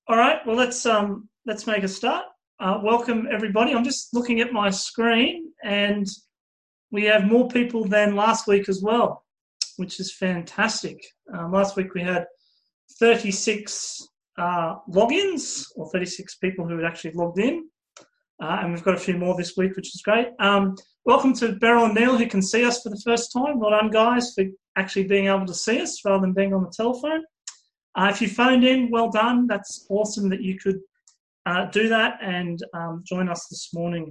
All right, well, let's make a start. Welcome, everybody. I'm just looking at my screen, and we have more people than last week as well, which is fantastic. Last week we had 36 logins, or 36 people who had actually logged in, and we've got a few more this week, which is great. Welcome to Beryl and Neil, who can see us for the first time. Well done, guys, for actually being able to see us rather than being on the telephone. If you phoned in, well done. That's awesome that you could do that and join us this morning.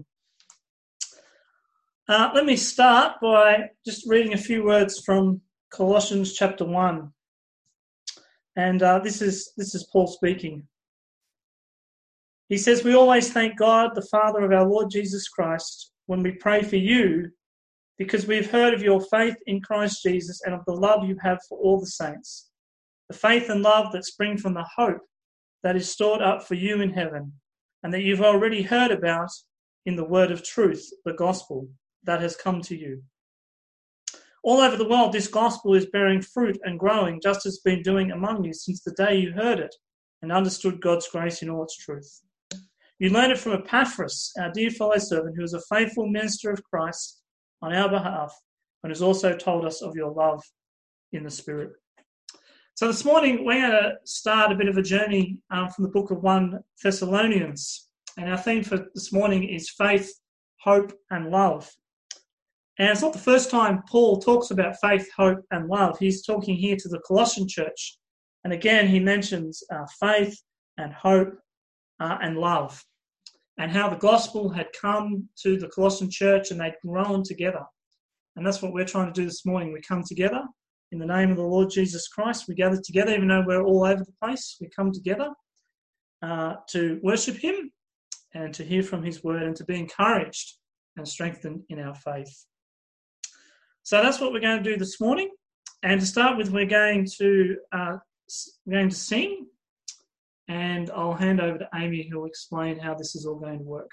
Let me start by just reading a few words from Colossians chapter 1. And this is Paul speaking. He says, "We always thank God, the Father of our Lord Jesus Christ, when we pray for you, because we've heard of your faith in Christ Jesus and of the love you have for all the saints. The faith and love that spring from the hope that is stored up for you in heaven, and that you've already heard about in the word of truth, the gospel that has come to you. All over the world, this gospel is bearing fruit and growing, just as it's been doing among you since the day you heard it and understood God's grace in all its truth. You learned it from Epaphras, our dear fellow servant, who is a faithful minister of Christ on our behalf, and has also told us of your love in the Spirit." So this morning, we're going to start a bit of a journey from the book of 1 Thessalonians. And our theme for this morning is faith, hope, and love. And it's not the first time Paul talks about faith, hope, and love. He's talking here to the Colossian church. And again, he mentions faith and hope and love, and how the gospel had come to the Colossian church and they'd grown together. And that's what we're trying to do this morning. We come together in the name of the Lord Jesus Christ. We gather together, even though we're all over the place. We come together to worship him and to hear from his word and to be encouraged and strengthened in our faith. So that's what we're going to do this morning. And to start with, we're going to sing. And I'll hand over to Amy, who will explain how this is all going to work.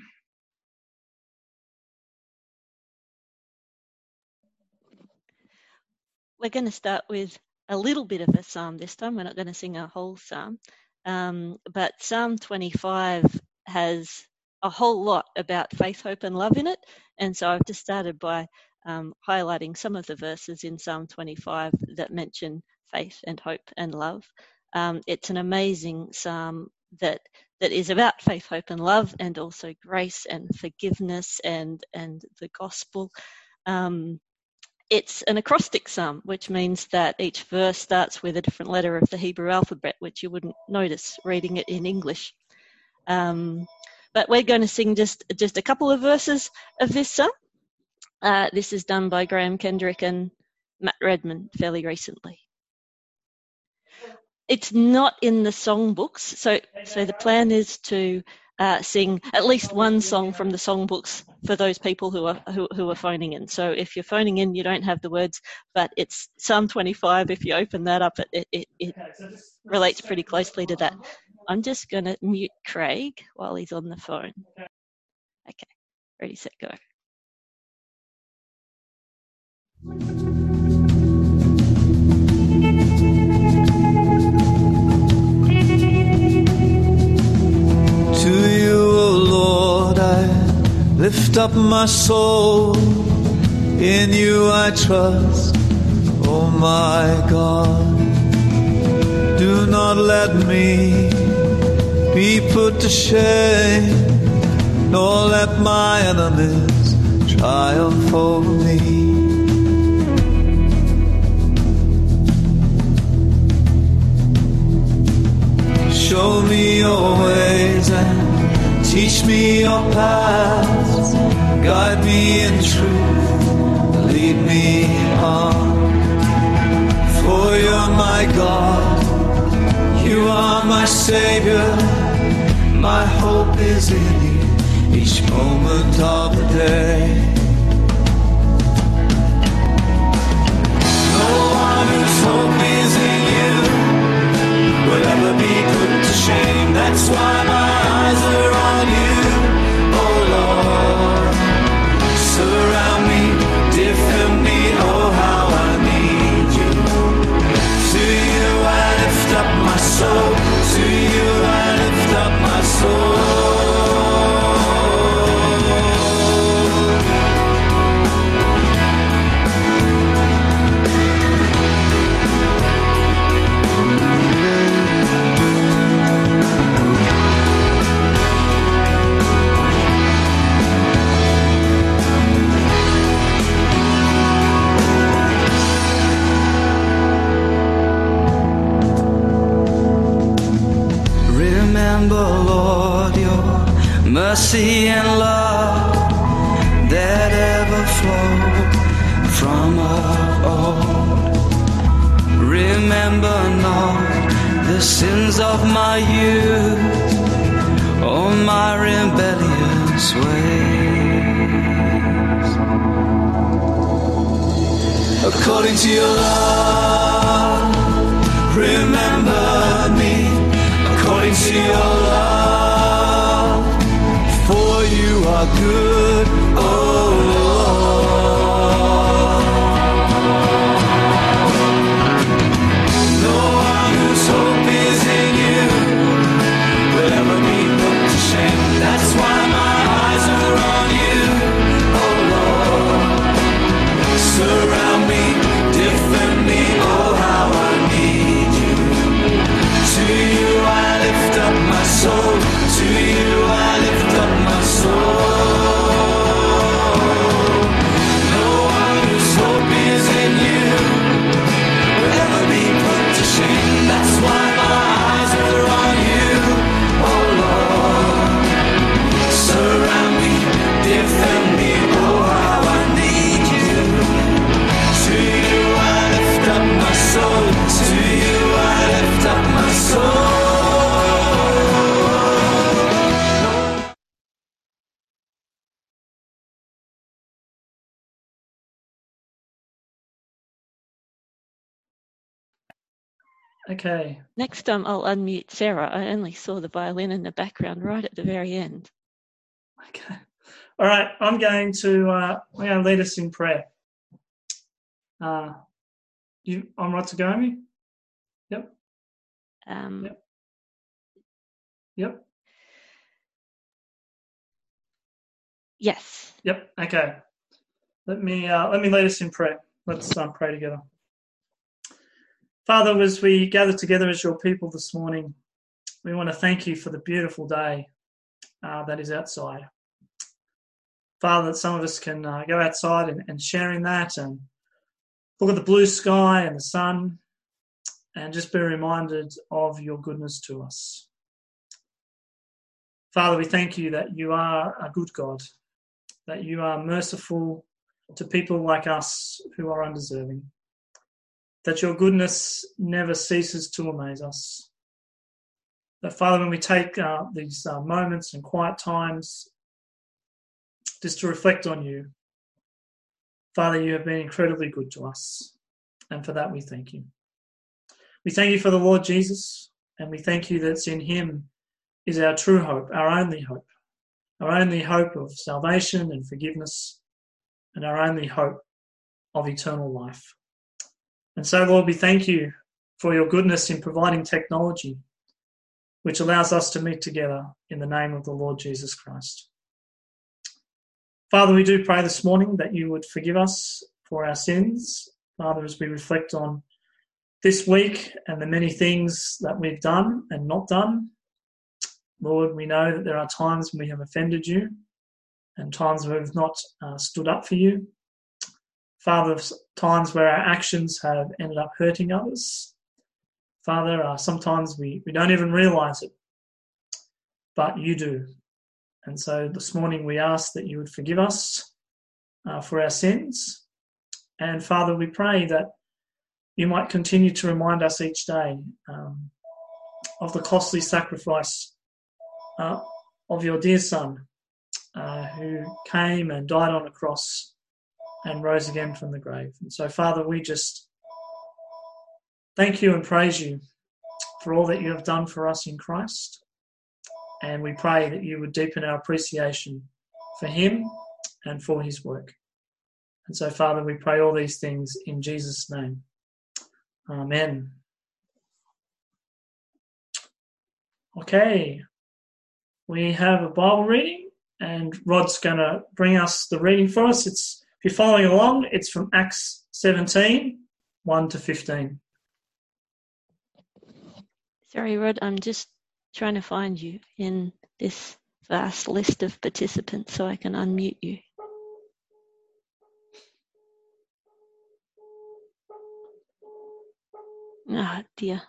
We're going to start with a little bit of a psalm this time. We're not going to sing a whole psalm. But Psalm 25 has a whole lot about faith, hope, and love in it. And so I've just started by highlighting some of the verses in Psalm 25 that mention faith and hope and love. It's an amazing psalm that is about faith, hope, and love, and also grace and forgiveness and the gospel. It's an acrostic psalm, which means that each verse starts with a different letter of the Hebrew alphabet, which you wouldn't notice reading it in English. But we're going to sing just a couple of verses of this psalm. This is done by Graham Kendrick and Matt Redman fairly recently. It's not in the songbooks, so the plan is to sing at least one song from the songbooks for those people who are phoning in. So if you're phoning in, you don't have the words, but it's Psalm 25. If you open that up, it relates pretty closely to that. I'm just going to mute Craig while he's on the phone. Okay, ready, set, go. To you, O Lord, I lift up my soul. In you I trust, oh my God. Do not let me be put to shame, nor let my enemies triumph over me. Show me your ways and teach me your paths. Guide me in truth, lead me on. For you're my God, you are my Savior. My hope is in you each moment of the day. No one whose hope is in you will ever be put to shame. That's why my eyes are on you, oh Lord. Surround me, defend me, oh how I need you. To you I lift up my soul, to you I mercy and love that ever flowed from of old. Remember not the sins of my youth, or my rebellious ways. According to your love, remember me. According to your love, for you are good, oh Lord. No one whose hope is in you will ever be put to shame. That's why my eyes are on you, oh Lord. Surround me, defend me, oh how I need you. To you I lift up my soul, to you I lift up my soul. No one whose hope is in you will ever be put to shame. That's why my eyes are on you, oh Lord. Surround me, defend me, oh how I need you. To you I lift up my soul, to you I lift up my soul. Okay. Next time I'll unmute Sarah. I only saw the violin in the background right at the very end. Okay. All right. I'm going to lead us in prayer. I'm right to go, Amy? Yep. Yep. Yes. Yep. Okay. Let me lead us in prayer. Let's pray together. Father, as we gather together as your people this morning, we want to thank you for the beautiful day that is outside. Father, that some of us can go outside and share in that and look at the blue sky and the sun and just be reminded of your goodness to us. Father, we thank you that you are a good God, that you are merciful to people like us who are undeserving, that your goodness never ceases to amaze us. That, Father, when we take these moments and quiet times just to reflect on you, Father, you have been incredibly good to us, and for that we thank you. We thank you for the Lord Jesus, and we thank you that it's in him is our true hope, our only hope of salvation and forgiveness, and our only hope of eternal life. And so, Lord, we thank you for your goodness in providing technology which allows us to meet together in the name of the Lord Jesus Christ. Father, we do pray this morning that you would forgive us for our sins, Father, as we reflect on this week and the many things that we've done and not done. Lord, we know that there are times when we have offended you and times where we've not stood up for you. Father, times where our actions have ended up hurting others. Father, sometimes we don't even realise it, but you do. And so this morning we ask that you would forgive us for our sins. And Father, we pray that you might continue to remind us each day of the costly sacrifice of your dear Son who came and died on a cross and rose again from the grave. And so, Father, we just thank you and praise you for all that you have done for us in Christ. And we pray that you would deepen our appreciation for him and for his work. And so, Father, we pray all these things in Jesus' name. Amen. Okay. We have a Bible reading, and Rod's going to bring us the reading for us. If you're following along, it's from Acts 17, 1 to 15. Sorry, Rod, I'm just trying to find you in this vast list of participants so I can unmute you. Oh, dear.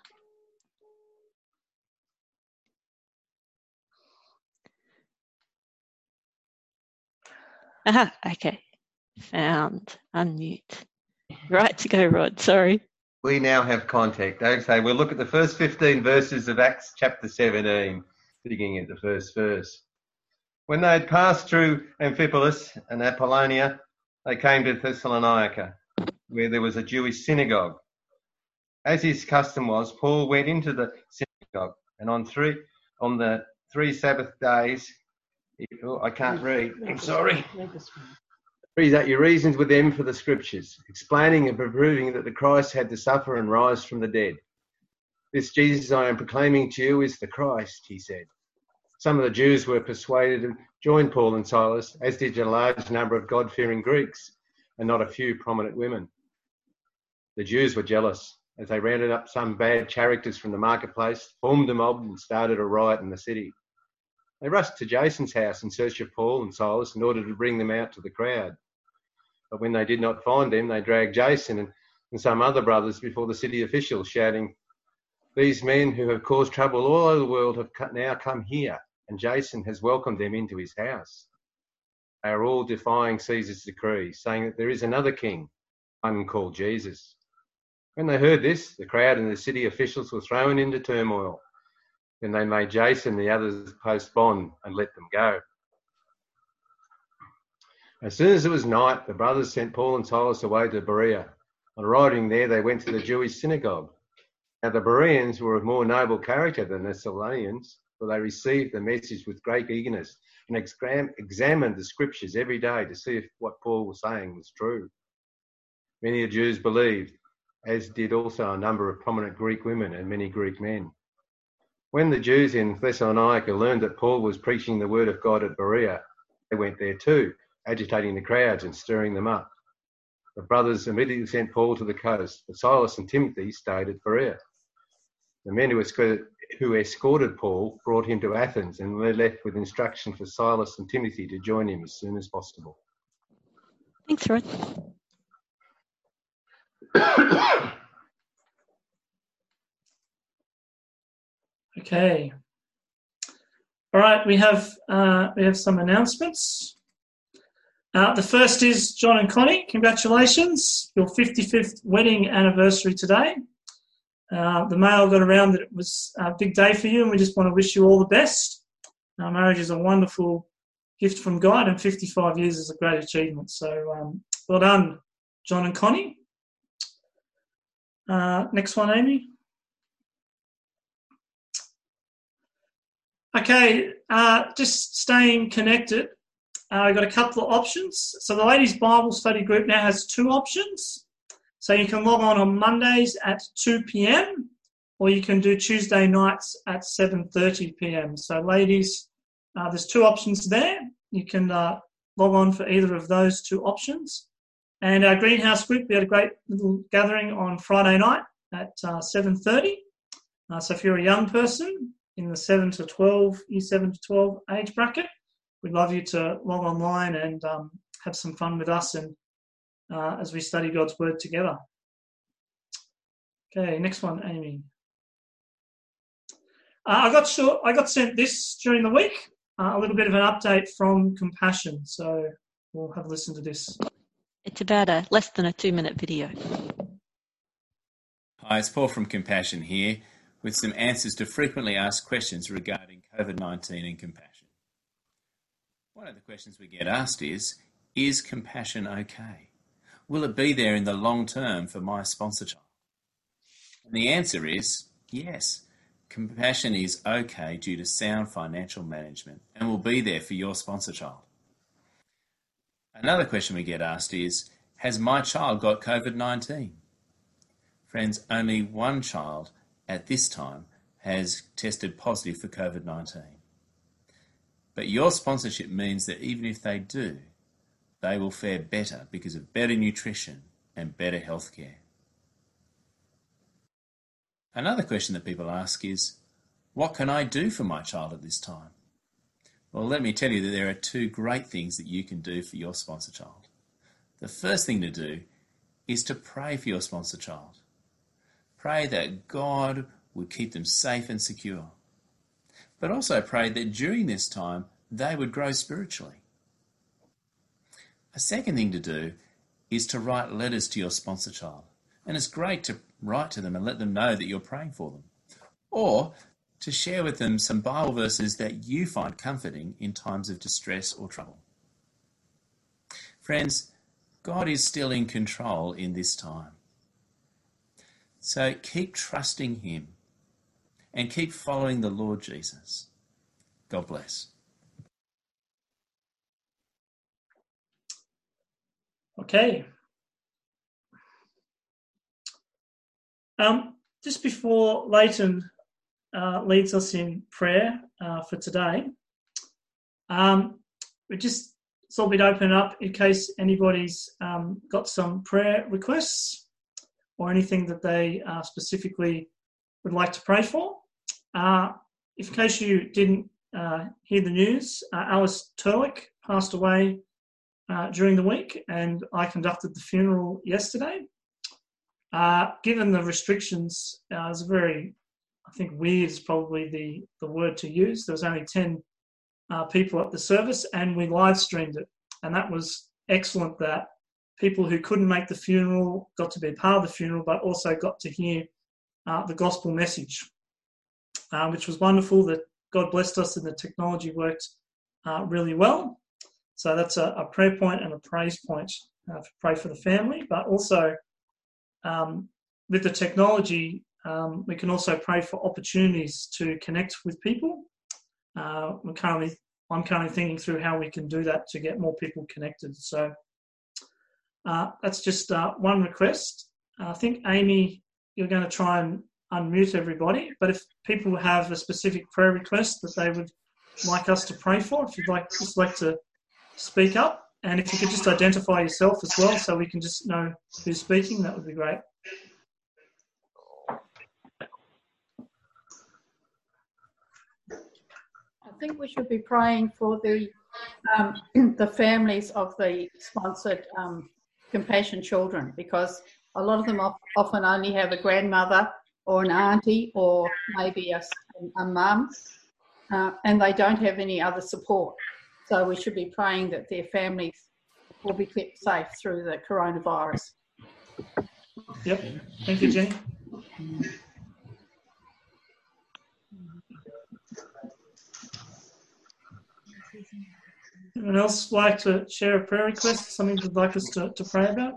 Aha, okay. Found. Unmute. Right to go, Rod. Sorry. We now have contact. Okay, we'll look at the first 15 verses of Acts chapter 17, beginning at the first verse. When they had passed through Amphipolis and Apollonia, they came to Thessalonica, where there was a Jewish synagogue. As his custom was, Paul went into the synagogue, and on the three Sabbath days, I can't read, I'm sorry. He reasoned with them for the scriptures, explaining and proving that the Christ had to suffer and rise from the dead. This Jesus I am proclaiming to you is the Christ, he said. Some of the Jews were persuaded and joined Paul and Silas, as did a large number of God-fearing Greeks, and not a few prominent women. The Jews were jealous, as they rounded up some bad characters from the marketplace, formed a mob and started a riot in the city. They rushed to Jason's house in search of Paul and Silas in order to bring them out to the crowd. But when they did not find them, they dragged Jason and some other brothers before the city officials, shouting, "These men who have caused trouble all over the world have now come here, and Jason has welcomed them into his house. They are all defying Caesar's decree, saying that there is another king, one called Jesus." When they heard this, the crowd and the city officials were thrown into turmoil. Then they made Jason and the others post bond and let them go. As soon as it was night, the brothers sent Paul and Silas away to Berea. On arriving there, they went to the Jewish synagogue. Now the Bereans were of more noble character than the Thessalonians, for they received the message with great eagerness and examined the scriptures every day to see if what Paul was saying was true. Many of the Jews believed, as did also a number of prominent Greek women and many Greek men. When the Jews in Thessalonica learned that Paul was preaching the word of God at Berea, they went there too, agitating the crowds and stirring them up. The brothers immediately sent Paul to the coast, but Silas and Timothy stayed at Berea. The men who escorted Paul brought him to Athens, and they left with instruction for Silas and Timothy to join him as soon as possible. Thanks, Rod. Okay. All right, we have some announcements. The first is John and Connie. Congratulations, your 55th wedding anniversary today. The mail got around that it was a big day for you, and we just want to wish you all the best. Marriage is a wonderful gift from God, and 55 years is a great achievement. So well done, John and Connie. Next one, Amy. Okay, just staying connected. I've got a couple of options. So the Ladies Bible Study Group now has two options. So you can log on Mondays at 2 p.m. or you can do Tuesday nights at 7:30 p.m. So ladies, there's two options there. You can log on for either of those two options. And our Greenhouse group, we had a great little gathering on Friday night at 7:30. So if you're a young person in the year 7 to 12 age bracket, we'd love you to log online and have some fun with us and as we study God's Word together. Okay, next one, Amy. I got sent this during the week, a little bit of an update from Compassion. So we'll have a listen to this. It's about less than a 2-minute video. Hi, it's Paul from Compassion here with some answers to frequently asked questions regarding COVID-19 and compassion. One of the questions we get asked is compassion okay? Will it be there in the long term for my sponsor child? And the answer is yes. Compassion is okay due to sound financial management and will be there for your sponsor child. Another question we get asked is, has my child got COVID-19? Friends, only one child at this time has tested positive for COVID-19. But your sponsorship means that even if they do, they will fare better because of better nutrition and better healthcare. Another question that people ask is, what can I do for my child at this time? Well, let me tell you that there are two great things that you can do for your sponsor child. The first thing to do is to pray for your sponsor child. Pray that God would keep them safe and secure. But also pray that during this time, they would grow spiritually. A second thing to do is to write letters to your sponsor child. And it's great to write to them and let them know that you're praying for them. Or to share with them some Bible verses that you find comforting in times of distress or trouble. Friends, God is still in control in this time. So keep trusting him and keep following the Lord Jesus. God bless. Okay. Just before Leighton leads us in prayer for today, we just thought we'd open up in case anybody's got some prayer requests or anything that they specifically would like to pray for. In case you didn't hear the news, Alice Terwick passed away during the week, and I conducted the funeral yesterday. Given the restrictions, it was very, I think weird is probably the word to use. There was only 10 people at the service, and we live streamed it. And that was excellent that people who couldn't make the funeral got to be a part of the funeral, but also got to hear the gospel message, which was wonderful. That God blessed us and the technology worked really well. So that's a prayer point and a praise point to pray for the family, but also with the technology, we can also pray for opportunities to connect with people. I'm currently thinking through how we can do that to get more people connected. So that's just one request. I think, Amy, you're going to try and unmute everybody, but if people have a specific prayer request that they would like us to pray for, if you'd like to speak up, and if you could just identify yourself as well so we can just know who's speaking, that would be great. I think we should be praying for the families of the sponsored compassion children, because a lot of them often only have a grandmother or an auntie or maybe a mum, and they don't have any other support. So we should be praying that their families will be kept safe through the coronavirus. Yep. Thank you, Jenny. Anyone else like to share a prayer request, something they'd like us to pray about?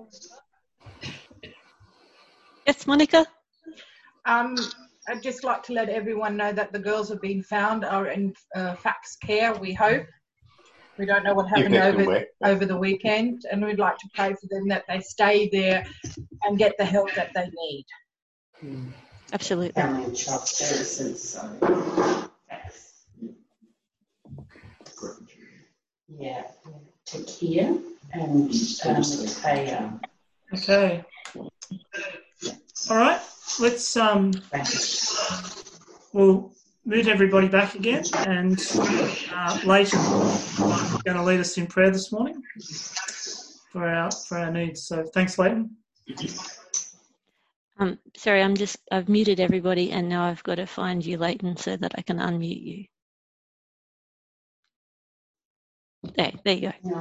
Yes, Monica? I'd just like to let everyone know that the girls have been found, are in FACS care, we hope. We don't know what happened over the weekend, and we'd like to pray for them that they stay there and get the help that they need. Absolutely. Family and Child Services. Yeah, to care and Taya. Okay. All right. Let's we'll move everybody back again, and Leighton is going to lead us in prayer this morning for our needs. So thanks, Leighton. Sorry, I've muted everybody, and now I've got to find you, Leighton, so that I can unmute you. There you go.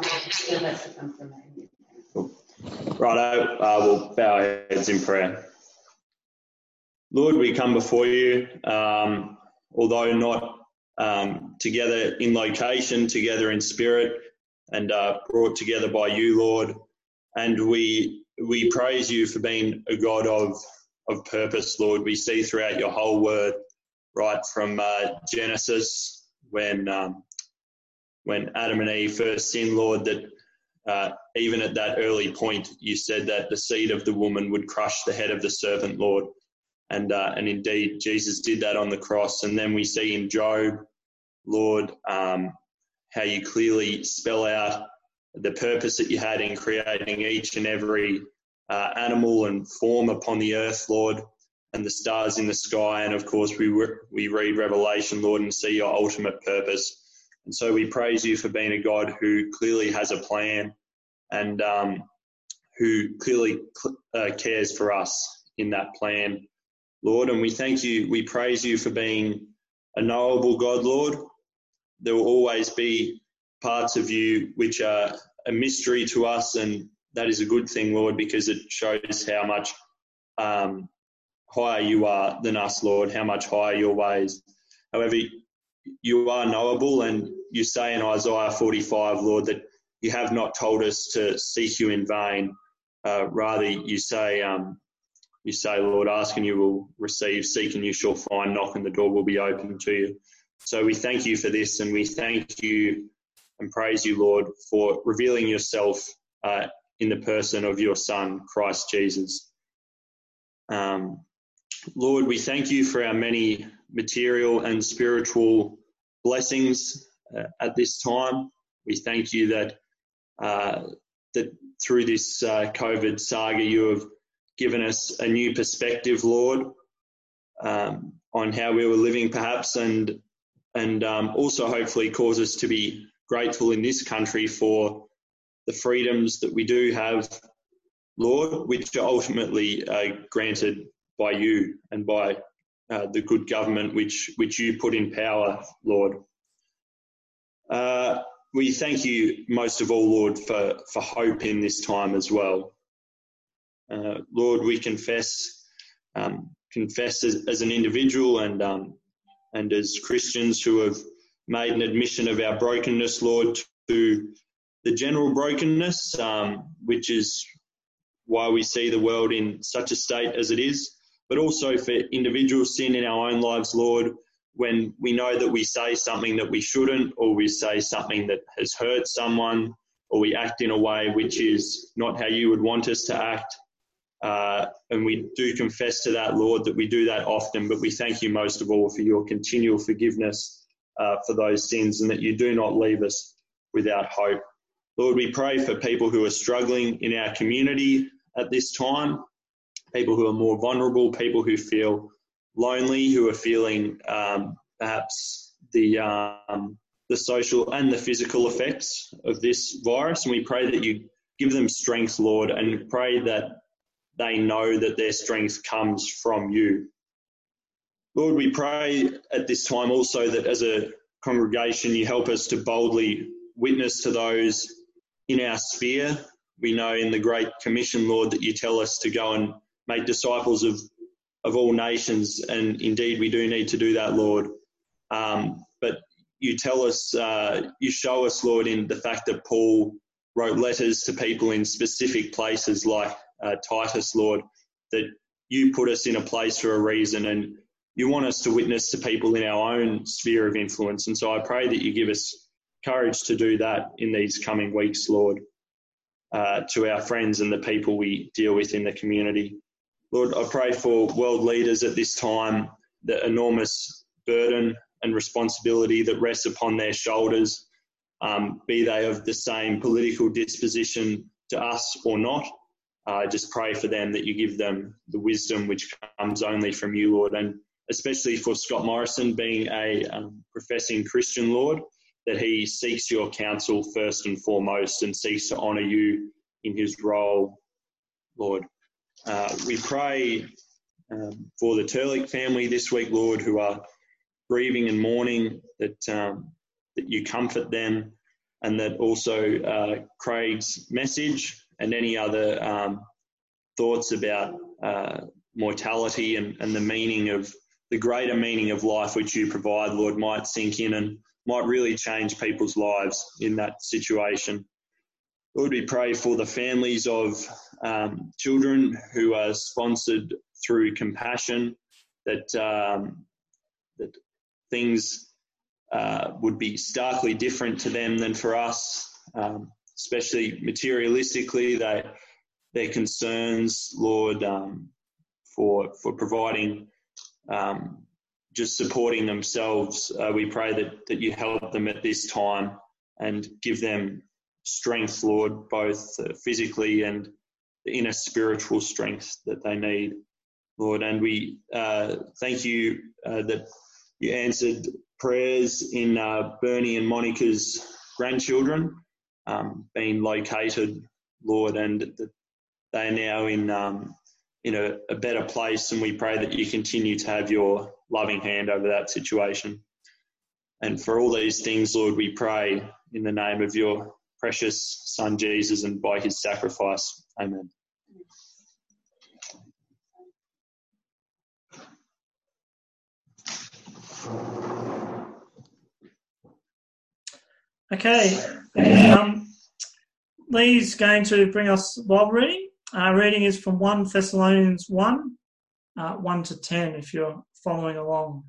Righto, we'll bow our heads in prayer. Lord, we come before you, although not together in location, together in spirit, and brought together by you, Lord. And we praise you for being a God of purpose, Lord. We see throughout your whole word, right from Genesis, when Adam and Eve first sinned, Lord, that even at that early point, you said that the seed of the woman would crush the head of the serpent, Lord. And indeed, Jesus did that on the cross. And then we see in Job, Lord, how you clearly spell out the purpose that you had in creating each and every animal and form upon the earth, Lord, and the stars in the sky. And of course, we read Revelation, Lord, and see your ultimate purpose. And so we praise you for being a God who clearly has a plan and who clearly cares for us in that plan, Lord. And we thank you, we praise you for being a knowable God, Lord. There will always be parts of you which are a mystery to us, and that is a good thing, Lord, because it shows how much higher you are than us, Lord, how much higher your ways. However, you are knowable, and you say in Isaiah 45, Lord, that you have not told us to seek you in vain. Rather, you say, Lord, ask and you will receive, seek and you shall find, knock and the door will be open to you. So we thank you for this, and we thank you and praise you, Lord, for revealing yourself in the person of your Son, Christ Jesus. Lord, we thank you for our many material and spiritual blessings at this time. We thank you that through this COVID saga, you have given us a new perspective, Lord, on how we were living perhaps, and also hopefully cause us to be grateful in this country for the freedoms that we do have, Lord, which are ultimately granted by you and by the good government which you put in power, Lord. We thank you most of all, Lord, for hope in this time as well. Lord, we confess as an individual and as Christians who have made an admission of our brokenness, Lord, to the general brokenness, which is why we see the world in such a state as it is, but also for individual sin in our own lives, Lord, when we know that we say something that we shouldn't, or we say something that has hurt someone, or we act in a way which is not how you would want us to act. And we do confess to that, Lord, that we do that often, but we thank you most of all for your continual forgiveness for those sins, and that you do not leave us without hope. Lord, we pray for people who are struggling in our community at this time, people who are more vulnerable, people who feel lonely, who are feeling perhaps the social and the physical effects of this virus. And we pray that you give them strength, Lord, and pray that they know that their strength comes from you. Lord, we pray at this time also that as a congregation you help us to boldly witness to those in our sphere. We know in the Great Commission, Lord, that you tell us to go and make disciples of all nations, and indeed we do need to do that, Lord. But you tell us, you show us, Lord, in the fact that Paul wrote letters to people in specific places like Titus, Lord, that you put us in a place for a reason, and you want us to witness to people in our own sphere of influence. And so I pray that you give us courage to do that in these coming weeks, Lord, to our friends and the people we deal with in the community. Lord, I pray for world leaders at this time, the enormous burden and responsibility that rests upon their shoulders, be they of the same political disposition to us or not. I just pray for them that you give them the wisdom which comes only from you, Lord, and especially for Scott Morrison being a professing Christian, Lord, that he seeks your counsel first and foremost and seeks to honour you in his role, Lord. We pray for the Turlick family this week, Lord, who are grieving and mourning, that you comfort them, and that also Craig's message and any other thoughts about mortality and the meaning of the greater meaning of life which you provide, Lord, might sink in and might really change people's lives in that situation. Lord, we pray for the families of children who are sponsored through Compassion, that things would be starkly different to them than for us, especially materialistically. Their concerns, Lord, for providing, just supporting themselves. We pray that you help them at this time and give them strength, Lord, both physically and the inner spiritual strength that they need, Lord. And we thank you that you answered prayers in Bernie and Monica's grandchildren being located, Lord, and that they are now in a better place, and we pray that you continue to have your loving hand over that situation. And for all these things, Lord, we pray in the name of your precious Son Jesus and by his sacrifice. Amen. Okay. Lee's going to bring us Bible reading. Reading is from 1 Thessalonians 1, 1 to 10, if you're following along.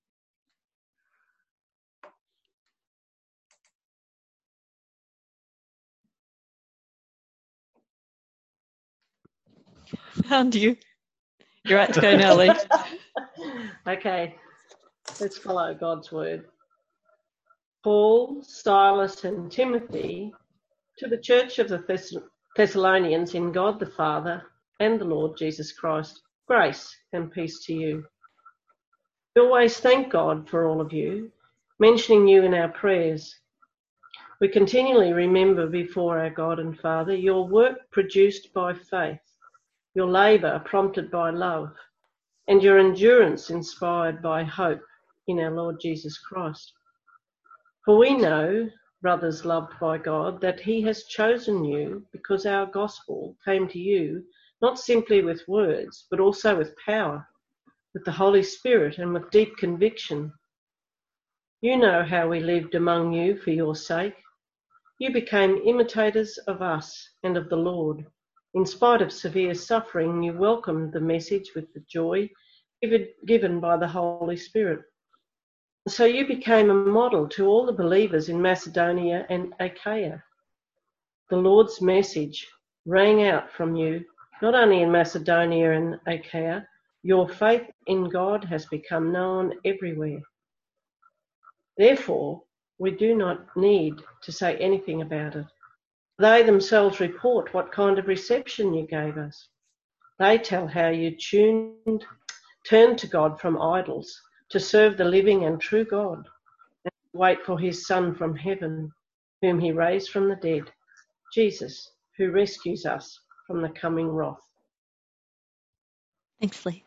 Found you. You're right to go now, Lee. Okay, let's follow God's word. Paul, Silas, and Timothy, to the church of the Thessalonians in God the Father and the Lord Jesus Christ, grace and peace to you. We always thank God for all of you, mentioning you in our prayers. We continually remember before our God and Father your work produced by faith, your labour prompted by love, and your endurance inspired by hope in our Lord Jesus Christ. For we know, brothers loved by God, that he has chosen you because our gospel came to you not simply with words, but also with power, with the Holy Spirit and with deep conviction. You know how we lived among you for your sake. You became imitators of us and of the Lord. In spite of severe suffering, you welcomed the message with the joy given by the Holy Spirit. So you became a model to all the believers in Macedonia and Achaia. The Lord's message rang out from you, not only in Macedonia and Achaia. Your faith in God has become known everywhere. Therefore, we do not need to say anything about it. They themselves report what kind of reception you gave us. They tell how you turned to God from idols to serve the living and true God, and wait for his Son from heaven, whom he raised from the dead, Jesus, who rescues us from the coming wrath. Thanks, Lee.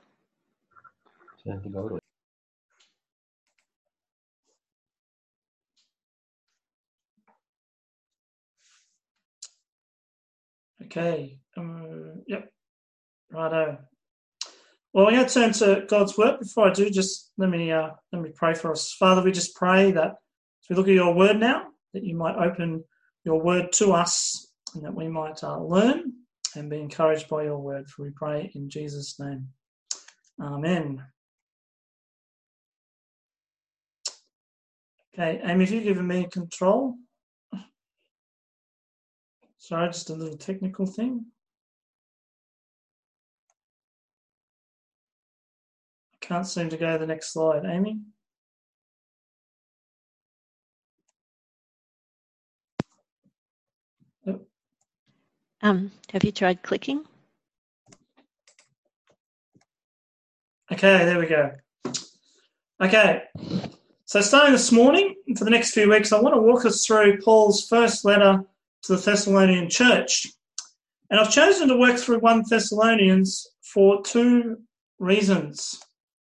Okay. Yep. Righto. Well, we're going to turn to God's word. Before I do, just let me pray for us. Father, we just pray that as we look at your word now, that you might open your word to us and that we might learn and be encouraged by your word. For we pray in Jesus' name. Amen. Okay, Amy, if you've given me control. Sorry, just a little technical thing. I can't seem to go to the next slide. Amy? Yep. Have you tried clicking? Okay, there we go. Okay, so starting this morning, for the next few weeks, I want to walk us through Paul's first letter to the Thessalonian church. And I've chosen to work through 1 Thessalonians for two reasons.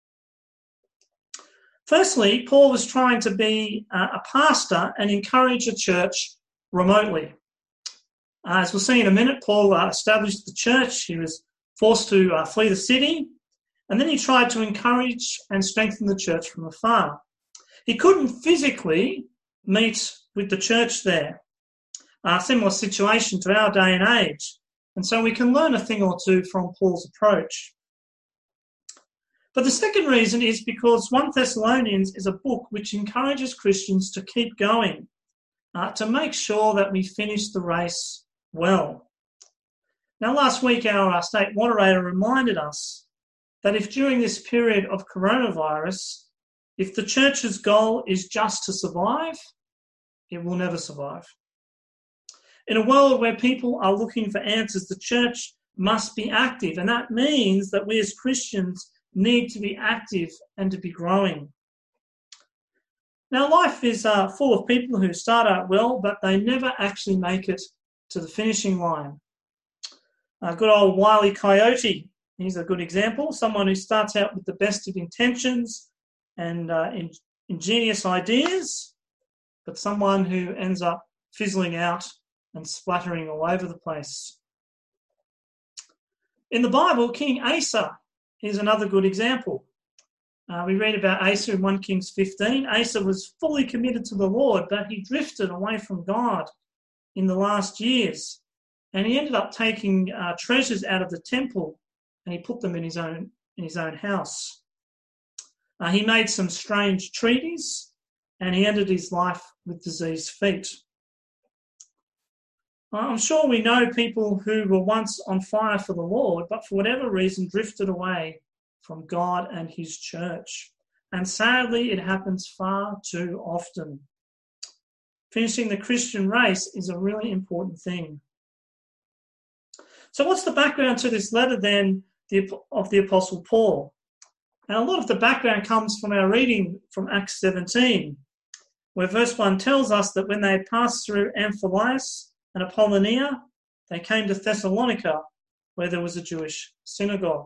Firstly, Paul was trying to be a pastor and encourage a church remotely. As we'll see in a minute, Paul established the church. He was forced to flee the city, and then he tried to encourage and strengthen the church from afar. He couldn't physically meet with the church there. A similar situation to our day and age. And so we can learn a thing or two from Paul's approach. But the second reason is because 1 Thessalonians is a book which encourages Christians to keep going, to make sure that we finish the race well. Now, last week our state moderator reminded us that if during this period of coronavirus, if the church's goal is just to survive, it will never survive. In a world where people are looking for answers, the church must be active, and that means that we as Christians need to be active and to be growing. Now, life is full of people who start out well, but they never actually make it to the finishing line. Good old Wile E. Coyote, he's a good example, someone who starts out with the best of intentions and ingenious ideas, but someone who ends up fizzling out and splattering all over the place. In the Bible, King Asa is another good example. We read about Asa in 1 Kings 15. Asa was fully committed to the Lord, but he drifted away from God in the last years. And he ended up taking treasures out of the temple and he put them in his own house. He made some strange treaties and he ended his life with diseased feet. I'm sure we know people who were once on fire for the Lord, but for whatever reason drifted away from God and his church. And sadly, it happens far too often. Finishing the Christian race is a really important thing. So what's the background to this letter then of the Apostle Paul? And a lot of the background comes from our reading from Acts 17, where verse 1 tells us that when they had passed through Amphipolis and Apollonia, they came to Thessalonica, where there was a Jewish synagogue.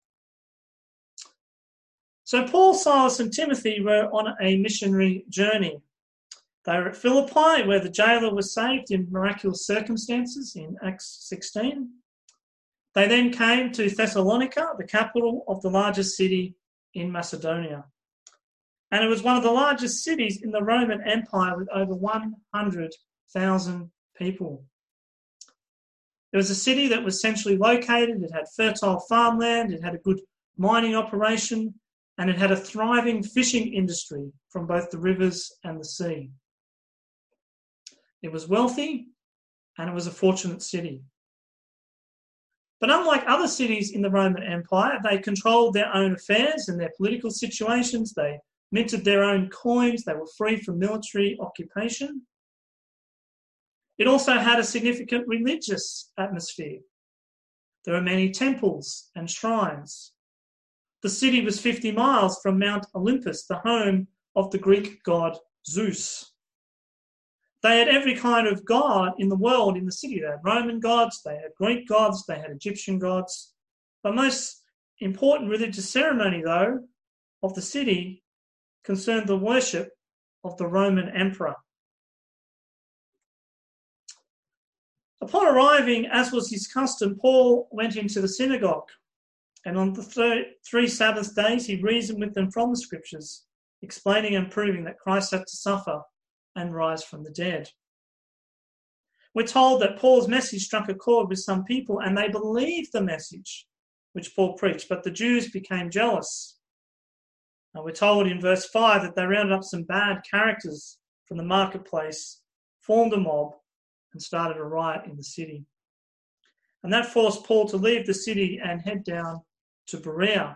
So Paul, Silas and Timothy were on a missionary journey. They were at Philippi, where the jailer was saved in miraculous circumstances in Acts 16. They then came to Thessalonica, the capital of the largest city in Macedonia. And it was one of the largest cities in the Roman Empire with over 100,000 people. It was a city that was centrally located. It had fertile farmland. It had a good mining operation. And it had a thriving fishing industry from both the rivers and the sea. It was wealthy and it was a fortunate city. But unlike other cities in the Roman Empire, they controlled their own affairs and their political situations. They minted their own coins. They were free from military occupation. It also had a significant religious atmosphere. There were many temples and shrines. The city was 50 miles from Mount Olympus, the home of the Greek god Zeus. They had every kind of god in the world in the city. They had Roman gods, they had Greek gods, they had Egyptian gods. The most important religious ceremony, though, of the city concerned the worship of the Roman emperor. Upon arriving, as was his custom, Paul went into the synagogue. And on the three Sabbath days, he reasoned with them from the Scriptures, explaining and proving that Christ had to suffer and rise from the dead. We're told that Paul's message struck a chord with some people and they believed the message which Paul preached, but the Jews became jealous. And we're told in verse 5 that they rounded up some bad characters from the marketplace, formed a mob, and started a riot in the city. And that forced Paul to leave the city and head down to Berea.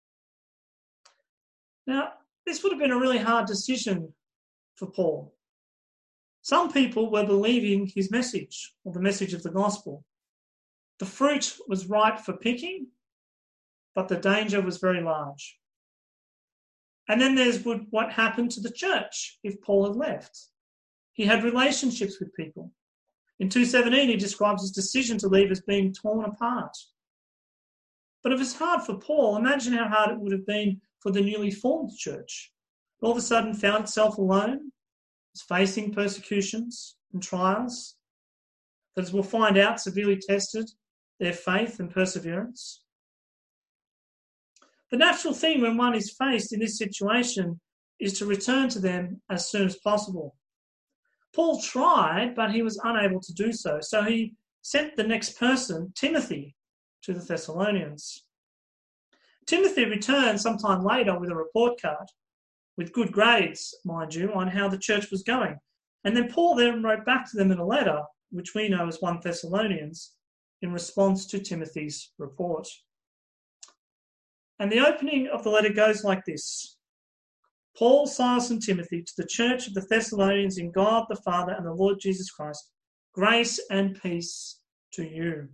Now, this would have been a really hard decision for Paul. Some people were believing his message, or the message of the gospel. The fruit was ripe for picking, but the danger was very large. And then there's what happened to the church if Paul had left. He had relationships with people. In 2:17, he describes his decision to leave as being torn apart. But if it's hard for Paul, imagine how hard it would have been for the newly formed church. All of a sudden found itself alone, was facing persecutions and trials that, as we'll find out, severely tested their faith and perseverance. The natural thing when one is faced in this situation is to return to them as soon as possible. Paul tried, but he was unable to do so. So he sent the next person, Timothy, to the Thessalonians. Timothy returned sometime later with a report card, with good grades, mind you, on how the church was going. And then Paul then wrote back to them in a letter, which we know as 1 Thessalonians, in response to Timothy's report. And the opening of the letter goes like this. Paul, Silas and Timothy, to the church of the Thessalonians in God the Father and the Lord Jesus Christ, grace and peace to you.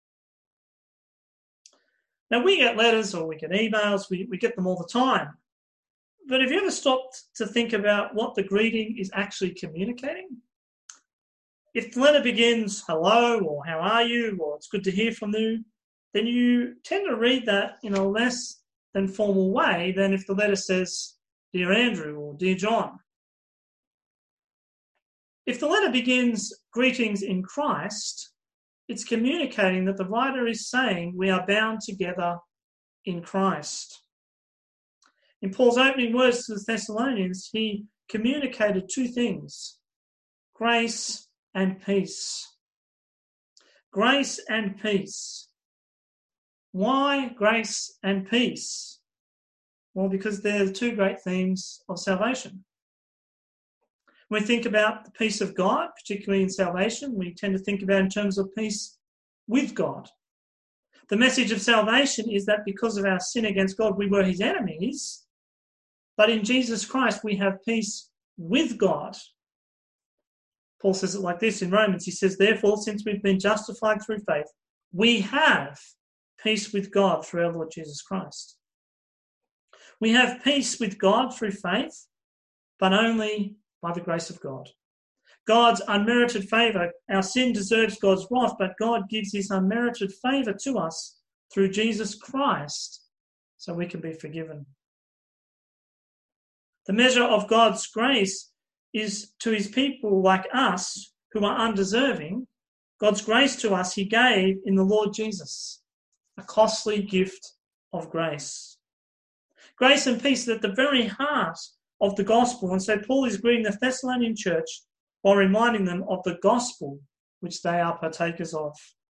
Now, we get letters or we get emails, we get them all the time. But have you ever stopped to think about what the greeting is actually communicating? If the letter begins, hello, or how are you, or it's good to hear from you, then you tend to read that in a less than formal way than if the letter says, Dear Andrew or Dear John. If the letter begins, greetings in Christ, it's communicating that the writer is saying we are bound together in Christ. In Paul's opening words to the Thessalonians, he communicated two things: grace and peace. Grace and peace. Why grace and peace? Well, because they're the two great themes of salvation. When we think about the peace of God, particularly in salvation, we tend to think about it in terms of peace with God. The message of salvation is that because of our sin against God, we were his enemies, but in Jesus Christ, we have peace with God. Paul says it like this in Romans. He says, therefore, since we've been justified through faith, we have peace with God through our Lord Jesus Christ. We have peace with God through faith, but only by the grace of God. God's unmerited favour. Our sin deserves God's wrath, but God gives his unmerited favour to us through Jesus Christ so we can be forgiven. The measure of God's grace is to his people like us who are undeserving. God's grace to us he gave in the Lord Jesus, a costly gift of grace. Grace and peace is at the very heart of the gospel. And so Paul is greeting the Thessalonian church while reminding them of the gospel which they are partakers of.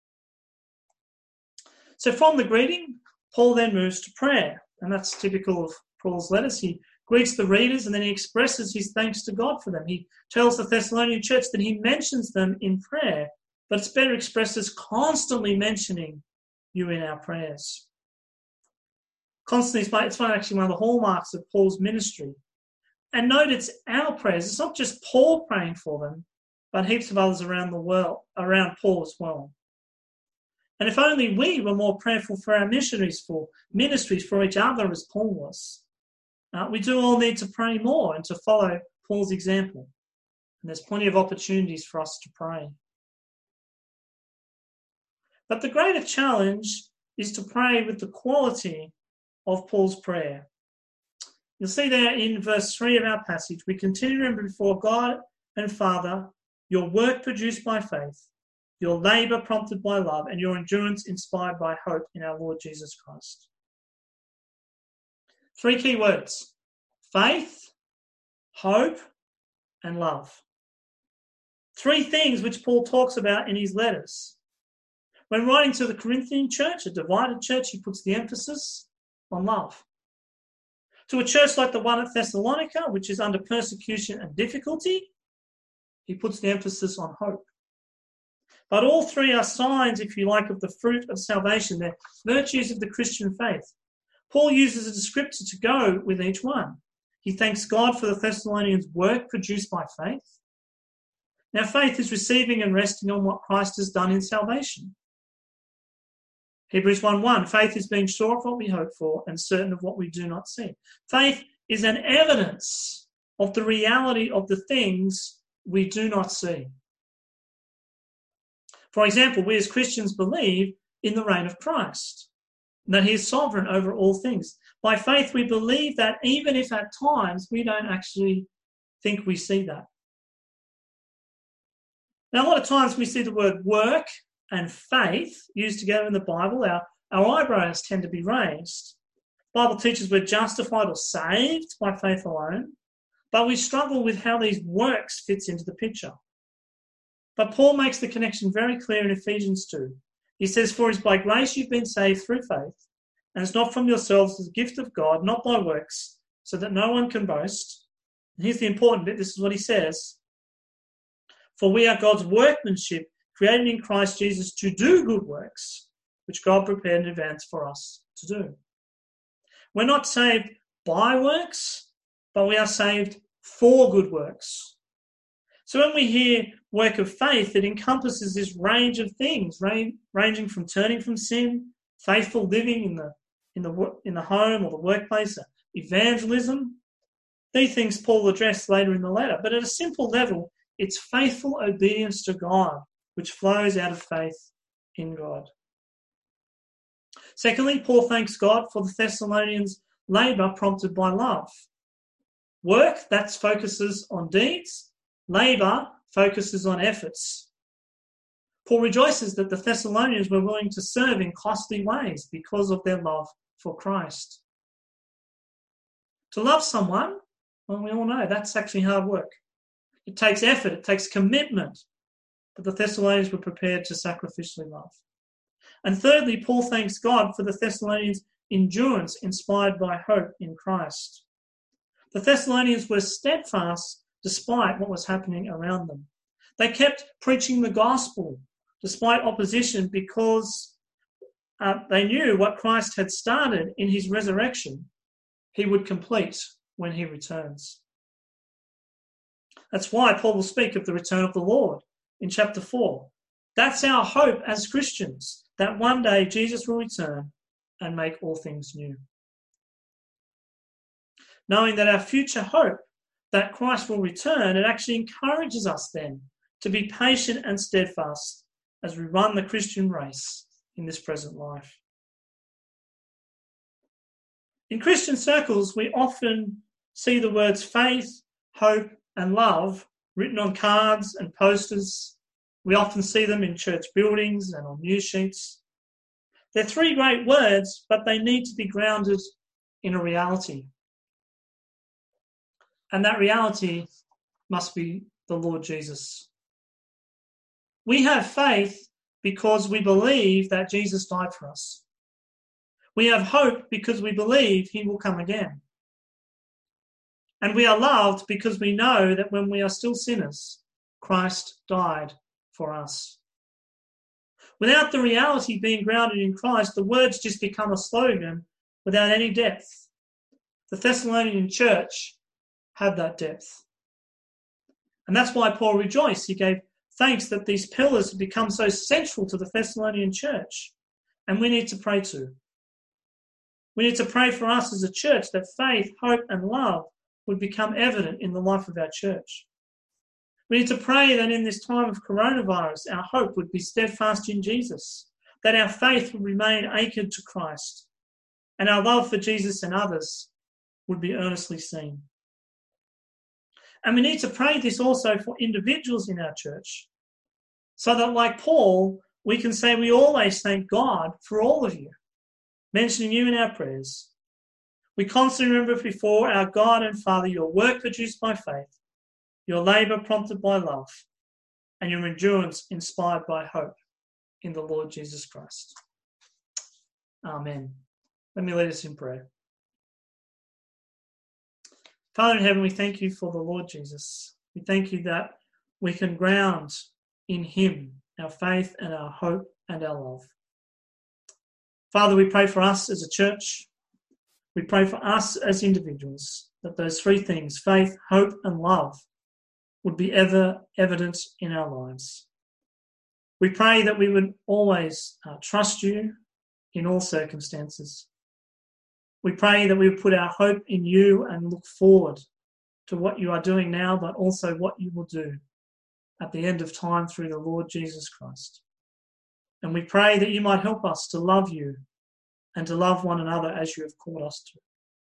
So from the greeting, Paul then moves to prayer. And that's typical of Paul's letters. He greets the readers and then he expresses his thanks to God for them. He tells the Thessalonian church that he mentions them in prayer, but it's better expressed as constantly mentioning you in our prayers. Constantly, it's actually one of the hallmarks of Paul's ministry. And note, it's our prayers. It's not just Paul praying for them, but heaps of others around the world, around Paul as well. And if only we were more prayerful for our missionaries, for ministries, for each other as Paul was. We do all need to pray more and to follow Paul's example. And there's plenty of opportunities for us to pray. But the greater challenge is to pray with the quality of Paul's prayer. You'll see there in verse 3 of our passage, we continue to remember before God and Father your work produced by faith, your labour prompted by love, and your endurance inspired by hope in our Lord Jesus Christ. 3 key words: faith, hope, and love. 3 things which Paul talks about in his letters. When writing to the Corinthian church, a divided church, he puts the emphasis on love. To a church like the one at Thessalonica, which is under persecution and difficulty, he puts the emphasis on hope. But all 3 are signs, if you like, of the fruit of salvation. They're virtues of the Christian faith. Paul uses a descriptor to go with each one. He thanks God for the Thessalonians' work produced by faith. Now, faith is receiving and resting on what Christ has done in salvation. Hebrews 1:1, faith is being sure of what we hope for and certain of what we do not see. Faith is an evidence of the reality of the things we do not see. For example, we as Christians believe in the reign of Christ, and that he is sovereign over all things. By faith, we believe that even if at times we don't actually think we see that. Now, a lot of times we see the word work and faith used together in the Bible. Our eyebrows tend to be raised. The Bible teaches we're justified or saved by faith alone, but we struggle with how these works fits into the picture. But Paul makes the connection very clear in Ephesians 2. He says, for it is by grace you've been saved through faith, and it's not from yourselves, it's a gift of God, not by works, so that no one can boast. And here's the important bit, this is what he says. For we are God's workmanship, created in Christ Jesus to do good works, which God prepared in advance for us to do. We're not saved by works, but we are saved for good works. So when we hear work of faith, it encompasses this range of things, ranging from turning from sin, faithful living in the home or the workplace, evangelism. These things Paul addressed later in the letter. But at a simple level, it's faithful obedience to God, which flows out of faith in God. Secondly, Paul thanks God for the Thessalonians' labour prompted by love. Work, that focuses on deeds. Labour focuses on efforts. Paul rejoices that the Thessalonians were willing to serve in costly ways because of their love for Christ. To love someone, well, we all know that's actually hard work. It takes effort, it takes commitment, but the Thessalonians were prepared to sacrificially love. And thirdly, Paul thanks God for the Thessalonians' endurance inspired by hope in Christ. The Thessalonians were steadfast despite what was happening around them. They kept preaching the gospel despite opposition because they knew what Christ had started in his resurrection, he would complete when he returns. That's why Paul will speak of the return of the Lord in chapter 4. That's our hope as Christians, that one day Jesus will return and make all things new. Knowing that our future hope that Christ will return, it actually encourages us then to be patient and steadfast as we run the Christian race in this present life. In Christian circles, we often see the words faith, hope, and love written on cards and posters. We often see them in church buildings and on news sheets. They're three great words, but they need to be grounded in a reality. And that reality must be the Lord Jesus. We have faith because we believe that Jesus died for us. We have hope because we believe he will come again. And we are loved because we know that when we are still sinners, Christ died for us. Without the reality being grounded in Christ, the words just become a slogan without any depth. The Thessalonian church had that depth. And that's why Paul rejoiced. He gave thanks that these pillars have become so central to the Thessalonian church. And we need to pray too. We need to pray for us as a church that faith, hope, and love would become evident in the life of our church. We need to pray that in this time of coronavirus, our hope would be steadfast in Jesus, that our faith would remain anchored to Christ, and our love for Jesus and others would be earnestly seen. And we need to pray this also for individuals in our church, so that like Paul, we can say we always thank God for all of you, mentioning you in our prayers. We constantly remember before our God and Father your work produced by faith, your labour prompted by love, and your endurance inspired by hope in the Lord Jesus Christ. Amen. Let me lead us in prayer. Father in heaven, we thank you for the Lord Jesus. We thank you that we can ground in him our faith and our hope and our love. Father, we pray for us as a church. We pray for us as individuals, that those three things, faith, hope, and love, would be ever evident in our lives. We pray that we would always trust you in all circumstances. We pray that we would put our hope in you and look forward to what you are doing now, but also what you will do at the end of time through the Lord Jesus Christ. And we pray that you might help us to love you and to love one another as you have called us to.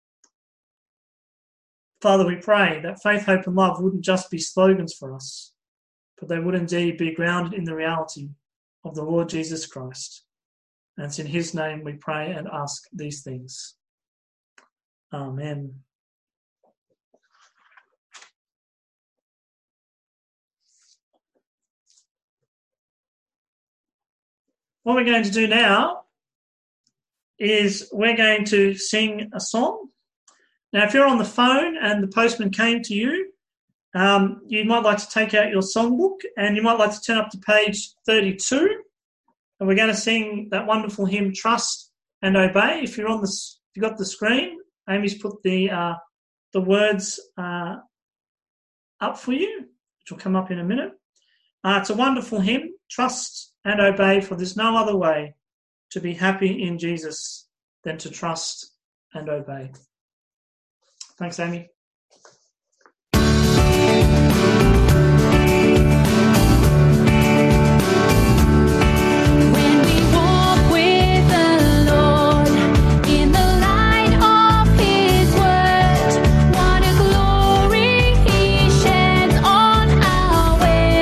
Father, we pray that faith, hope, and love wouldn't just be slogans for us, but they would indeed be grounded in the reality of the Lord Jesus Christ. And it's in his name we pray and ask these things. Amen. What we're going to do now is we're going to sing a song. Now, if you're on the phone and the postman came to you, you might like to take out your songbook and you might like to turn up to page 32. And we're going to sing that wonderful hymn, Trust and Obey. If you've got the screen, Amy's put the words up for you, which will come up in a minute. It's a wonderful hymn, Trust and Obey, for there's no other way to be happy in Jesus than to trust and obey. Thanks, Amy. What a glory he sheds on our way.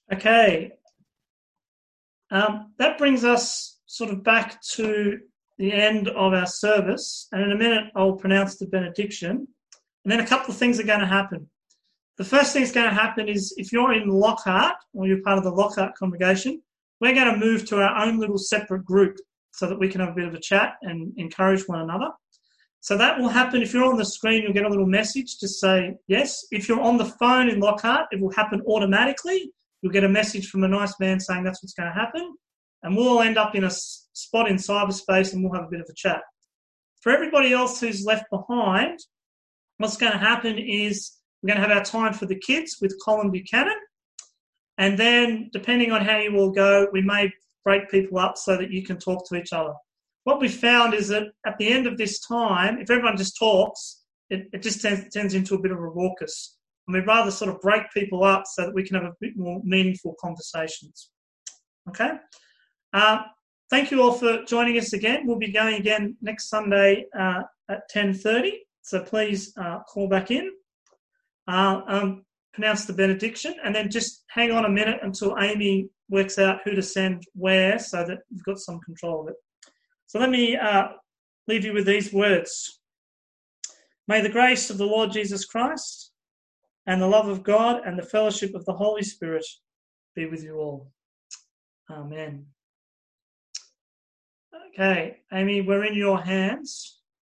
Okay. That brings us sort of back to the end of our service. And in a minute, I'll pronounce the benediction. And then a couple of things are going to happen. The first thing that's going to happen is if you're in Lockhart or you're part of the Lockhart congregation, we're going to move to our own little separate group so that we can have a bit of a chat and encourage one another. So that will happen. If you're on the screen, you'll get a little message to say yes. If you're on the phone in Lockhart, it will happen automatically. You'll get a message from a nice man saying that's what's going to happen. And we'll all end up in a spot in cyberspace and we'll have a bit of a chat. For everybody else who's left behind, what's going to happen is we're going to have our time for the kids with Colin Buchanan. And then, depending on how you all go, we may break people up so that you can talk to each other. What we found is that at the end of this time, if everyone just talks, it just turns into a bit of a raucous. And we'd rather sort of break people up so that we can have a bit more meaningful conversations. Okay? Thank you all for joining us again. We'll be going again next Sunday at 10:30. So please call back in, pronounce the benediction, and then just hang on a minute until Amy works out who to send where so that you've got some control of it. So let me leave you with these words. May the grace of the Lord Jesus Christ and the love of God and the fellowship of the Holy Spirit be with you all. Amen. Okay, Amy, we're in your hands.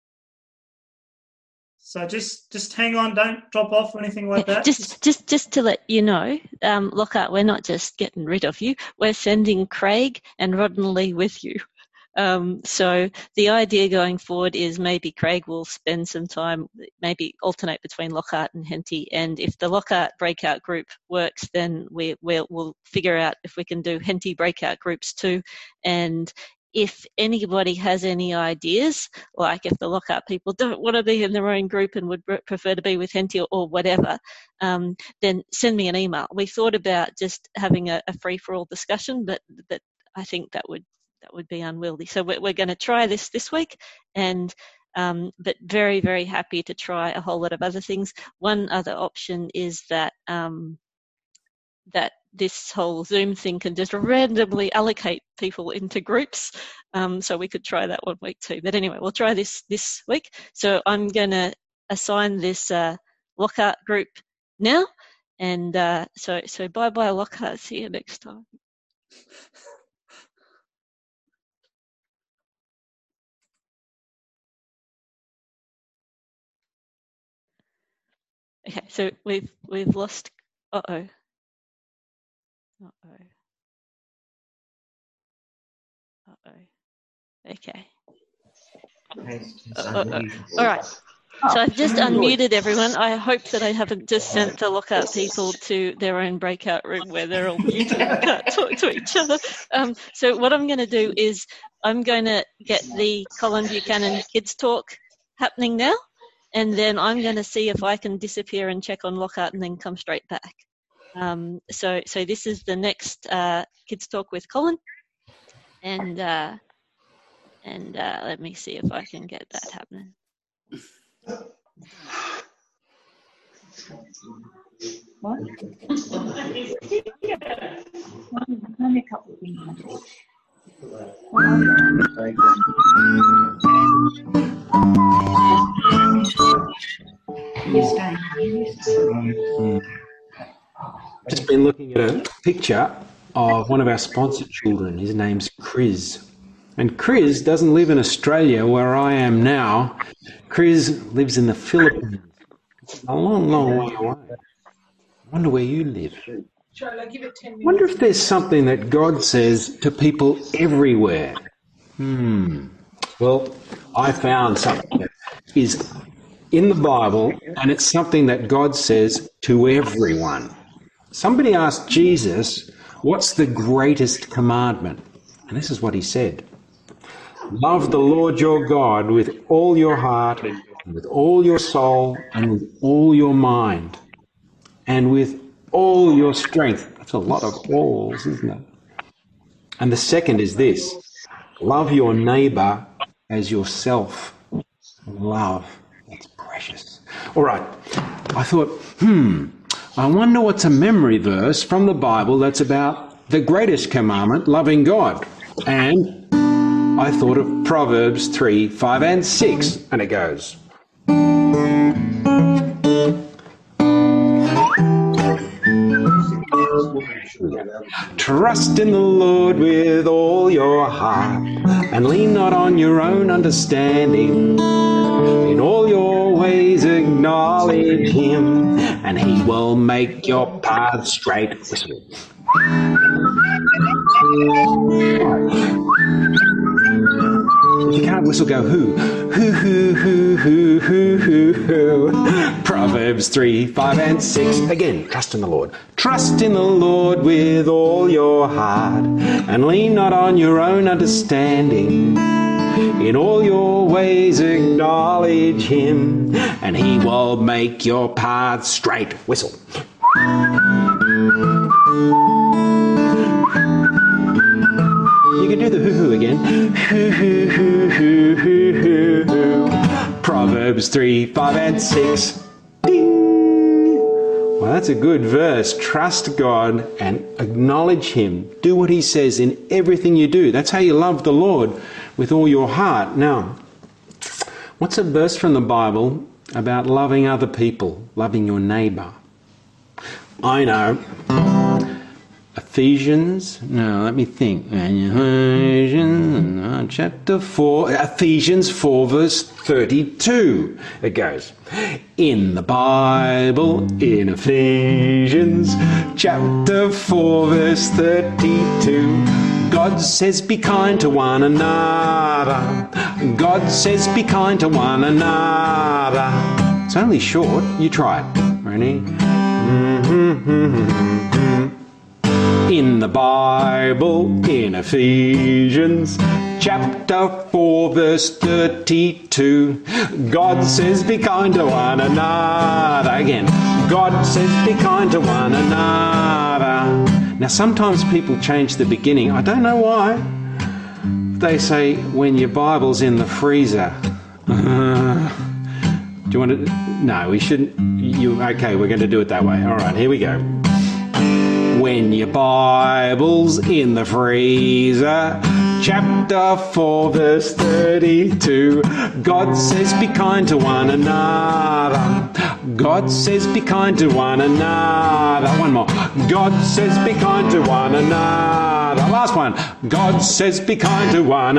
So just hang on, don't drop off or anything like that. Just to let you know, Lockhart, we're not just getting rid of you. We're sending Craig and Rod and Lee with you. So the idea going forward is maybe Craig will spend some time, maybe alternate between Lockhart and Henty. And if the Lockhart breakout group works, then we'll figure out if we can do Henty breakout groups too. And if anybody has any ideas, like if the Lockhart people don't want to be in their own group and would prefer to be with Henty or whatever, then send me an email. We thought about just having a free-for-all discussion, but I think that would be unwieldy. So we're going to try this week, and but very, very happy to try a whole lot of other things. One other option is that that this whole Zoom thing can just randomly allocate people into groups. So we could try that one week too. But anyway, we'll try this week. So I'm going to assign this Lockhart group now. And so bye-bye Lockhart. See you next time. Okay, so we've lost. Uh-oh. Okay. All right. So I've just unmuted everyone. I hope that I haven't just sent the Lockhart people to their own breakout room where they're all muted and can't talk to each other. So what I'm going to do is I'm going to get the Colin Buchanan Kids Talk happening now, and then I'm going to see if I can disappear and check on Lockhart and then come straight back. So this is the next Kids Talk with Colin, and let me see if I can get that happening. What? Only a couple of things. Just been looking at a picture of one of our sponsored children. His name's Chris. And Chris doesn't live in Australia where I am now. Chris lives in the Philippines. It's a long, long way away. I wonder where you live. Shall I give it 10 minutes? I wonder if there's something that God says to people everywhere. Well, I found something that is in the Bible, and it's something that God says to everyone. Somebody asked Jesus, what's the greatest commandment? And this is what he said. Love the Lord your God with all your heart, and with all your soul, and with all your mind, and with all your strength. That's a lot of alls, isn't it? And the second is this. Love your neighbour as yourself. Love. That's precious. All right. I thought, I wonder what's a memory verse from the Bible that's about the greatest commandment, loving God. And I thought of Proverbs 3, 5 and 6, and it goes, trust in the Lord with all your heart and lean not on your own understanding. In all your ways acknowledge him and he will make your path straight. Whistle. If you can't whistle, go hoo. Hoo, hoo, hoo, hoo, hoo, hoo, hoo. Proverbs 3, 5 and 6. Again, trust in the Lord. Trust in the Lord with all your heart and lean not on your own understanding. In all your ways acknowledge him and he will make your path straight. Whistle. You can do the hoo-hoo again. Hoo-hoo-hoo-hoo-hoo-hoo. Proverbs 3, 5 and 6. Ding! Well, that's a good verse. Trust God and acknowledge him. Do what he says in everything you do. That's how you love the Lord, with all your heart. Now, what's a verse from the Bible about loving other people, loving your neighbour? I know. Ephesians 4 verse 32. It goes, in the Bible, in Ephesians chapter 4 verse 32, God says be kind to one another. God says be kind to one another. It's only short. You try it. Ready? In the Bible, in Ephesians chapter 4 verse 32, God says be kind to one another. Again, God says be kind to one another. Now sometimes people change the beginning. I don't know why. They say when your Bible's in the freezer. Do you want to? No, we shouldn't. Okay, we're going to do it that way. All right, here we go. When your Bible's in the freezer, chapter 4 verse 32, God says be kind to one another. God says be kind to one another. One more. God says be kind to one another. Last one. God says be kind to one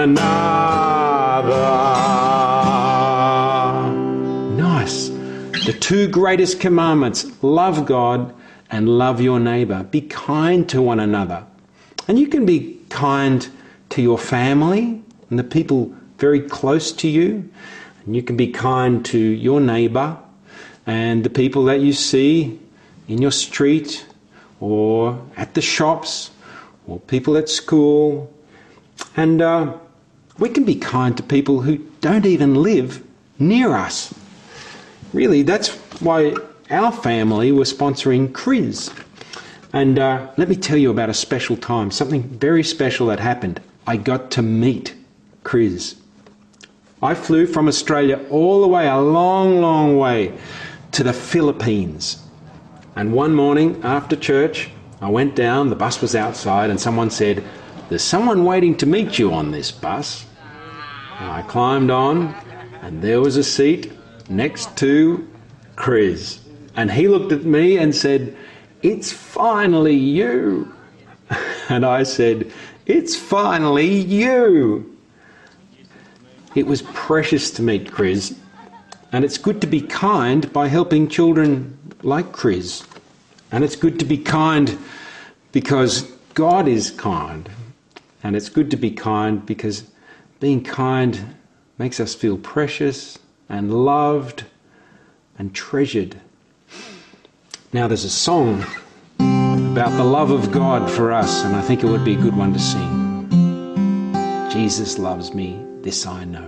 another. Nice. The two greatest commandments, love God and love your neighbour. Be kind to one another. And you can be kind to your family and the people very close to you. And you can be kind to your neighbour and the people that you see in your street or at the shops or people at school. And we can be kind to people who don't even live near us. Really, that's why our family were sponsoring Chris. And let me tell you about a special time, something very special that happened. I got to meet Chris. I flew from Australia all the way, a long, long way, to the Philippines. And one morning after church, I went down, the bus was outside, and someone said, there's someone waiting to meet you on this bus. And I climbed on, and there was a seat next to Chris. And he looked at me and said, it's finally you. And I said, it's finally you. It was precious to meet Chris. And it's good to be kind by helping children like Chris. And it's good to be kind because God is kind. And it's good to be kind because being kind makes us feel precious and loved and treasured. Now there's a song about the love of God for us, and I think it would be a good one to sing. Jesus loves me, this I know.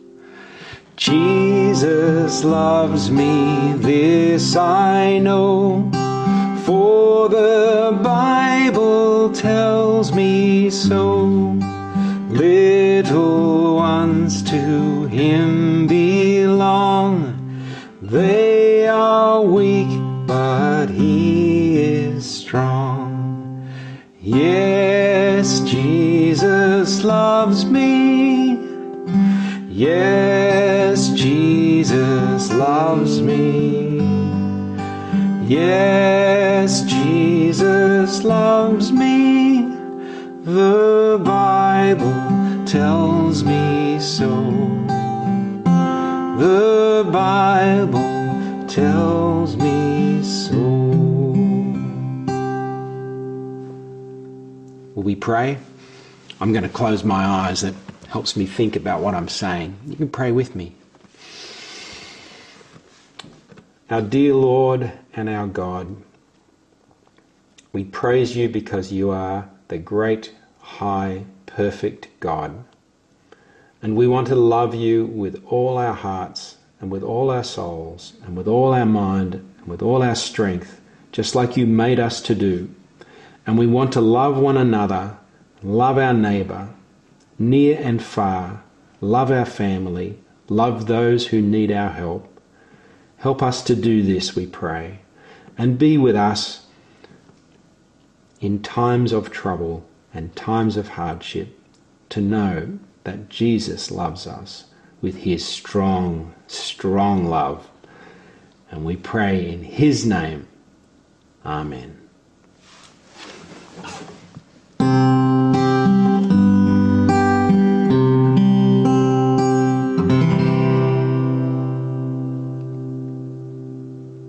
Jesus loves me, this I know, for the Bible tells me so. Little ones to him belong, they are weak, but he He is strong. Yes, Jesus loves me. Yes, Jesus loves me. Yes, Jesus loves me. The Bible tells me so. The Bible tells me so. Will we pray? I'm going to close my eyes. That helps me think about what I'm saying. You can pray with me. Our dear Lord and our God, we praise you because you are the great, high, perfect God. And we want to love you with all our hearts and with all our souls and with all our mind and with all our strength, just like you made us to do. And we want to love one another, love our neighbour, near and far, love our family, love those who need our help. Help us to do this, we pray, and be with us in times of trouble and times of hardship, to know that Jesus loves us with his strong, strong love. And we pray in his name. Amen.